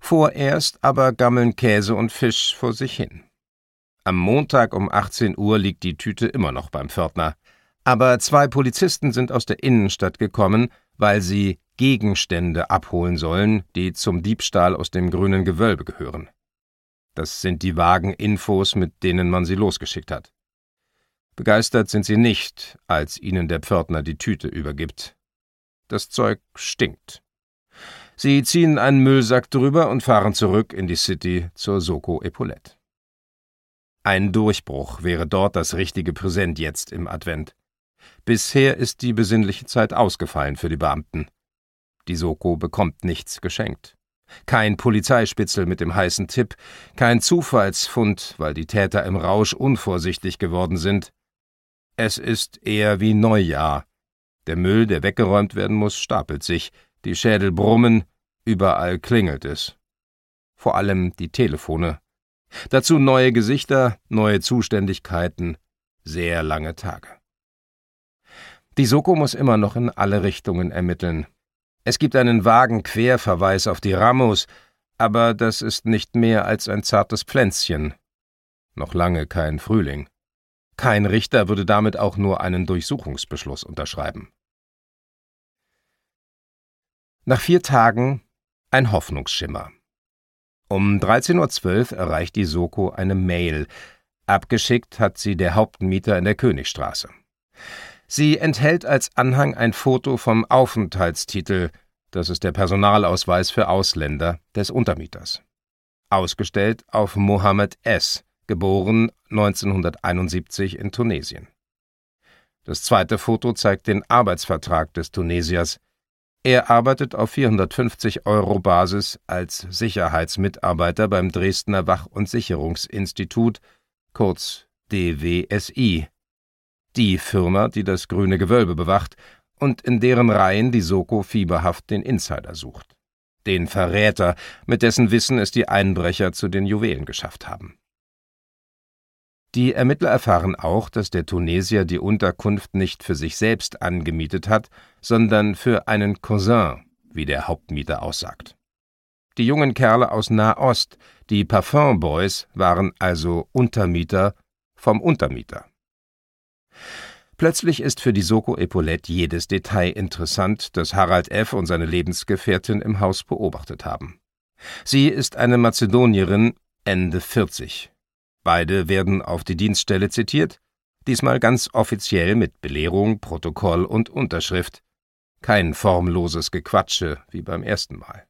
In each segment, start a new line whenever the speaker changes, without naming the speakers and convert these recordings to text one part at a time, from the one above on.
Vorerst aber gammeln Käse und Fisch vor sich hin. Am Montag um 18 Uhr liegt die Tüte immer noch beim Pförtner. Aber 2 Polizisten sind aus der Innenstadt gekommen, weil sie Gegenstände abholen sollen, die zum Diebstahl aus dem Grünen Gewölbe gehören. Das sind die vagen Infos, mit denen man sie losgeschickt hat. Begeistert sind sie nicht, als ihnen der Pförtner die Tüte übergibt. Das Zeug stinkt. Sie ziehen einen Müllsack drüber und fahren zurück in die City zur Soko Epaulette. Ein Durchbruch wäre dort das richtige Präsent jetzt im Advent. Bisher ist die besinnliche Zeit ausgefallen für die Beamten. Die Soko bekommt nichts geschenkt. Kein Polizeispitzel mit dem heißen Tipp, kein Zufallsfund, weil die Täter im Rausch unvorsichtig geworden sind. Es ist eher wie Neujahr. Der Müll, der weggeräumt werden muss, stapelt sich, die Schädel brummen, überall klingelt es. Vor allem die Telefone. Dazu neue Gesichter, neue Zuständigkeiten, sehr lange Tage. Die Soko muss immer noch in alle Richtungen ermitteln. Es gibt einen vagen Querverweis auf die Ramos, aber das ist nicht mehr als ein zartes Pflänzchen. Noch lange kein Frühling. Kein Richter würde damit auch nur einen Durchsuchungsbeschluss unterschreiben. Nach 4 Tagen ein Hoffnungsschimmer. Um 13:12 Uhr erreicht die Soko eine Mail. Abgeschickt hat sie der Hauptmieter in der Königstraße. Sie enthält als Anhang ein Foto vom Aufenthaltstitel, das ist der Personalausweis für Ausländer des Untermieters. Ausgestellt auf Mohammed S., geboren 1971 in Tunesien. Das zweite Foto zeigt den Arbeitsvertrag des Tunesiers. Er arbeitet auf 450 € Basis als Sicherheitsmitarbeiter beim Dresdner Wach- und Sicherungsinstitut, kurz DWSI. Die Firma, die das Grüne Gewölbe bewacht und in deren Reihen die Soko fieberhaft den Insider sucht. Den Verräter, mit dessen Wissen es die Einbrecher zu den Juwelen geschafft haben. Die Ermittler erfahren auch, dass der Tunesier die Unterkunft nicht für sich selbst angemietet hat, sondern für einen Cousin, wie der Hauptmieter aussagt. Die jungen Kerle aus Nahost, die Parfum Boys, waren also Untermieter vom Untermieter. Plötzlich ist für die Soko Epaulette jedes Detail interessant, das Harald F. und seine Lebensgefährtin im Haus beobachtet haben. Sie ist eine Mazedonierin, Ende 40. Beide werden auf die Dienststelle zitiert, diesmal ganz offiziell mit Belehrung, Protokoll und Unterschrift. Kein formloses Gequatsche wie beim ersten Mal.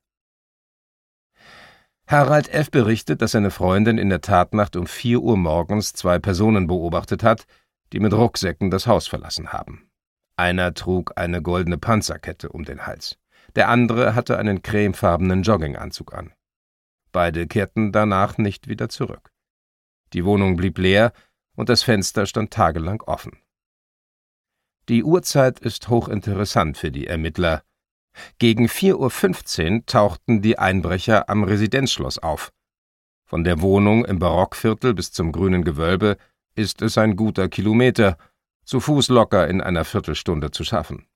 Harald F. berichtet, dass seine Freundin in der Tatnacht um 4 Uhr morgens 2 Personen beobachtet hat, die mit Rucksäcken das Haus verlassen haben. Einer trug eine goldene Panzerkette um den Hals, der andere hatte einen cremefarbenen Jogginganzug an. Beide kehrten danach nicht wieder zurück. Die Wohnung blieb leer und das Fenster stand tagelang offen. Die Uhrzeit ist hochinteressant für die Ermittler. Gegen 4:15 Uhr tauchten die Einbrecher am Residenzschloss auf. Von der Wohnung im Barockviertel bis zum Grünen Gewölbe ist es ein guter Kilometer, zu Fuß locker in einer Viertelstunde zu schaffen.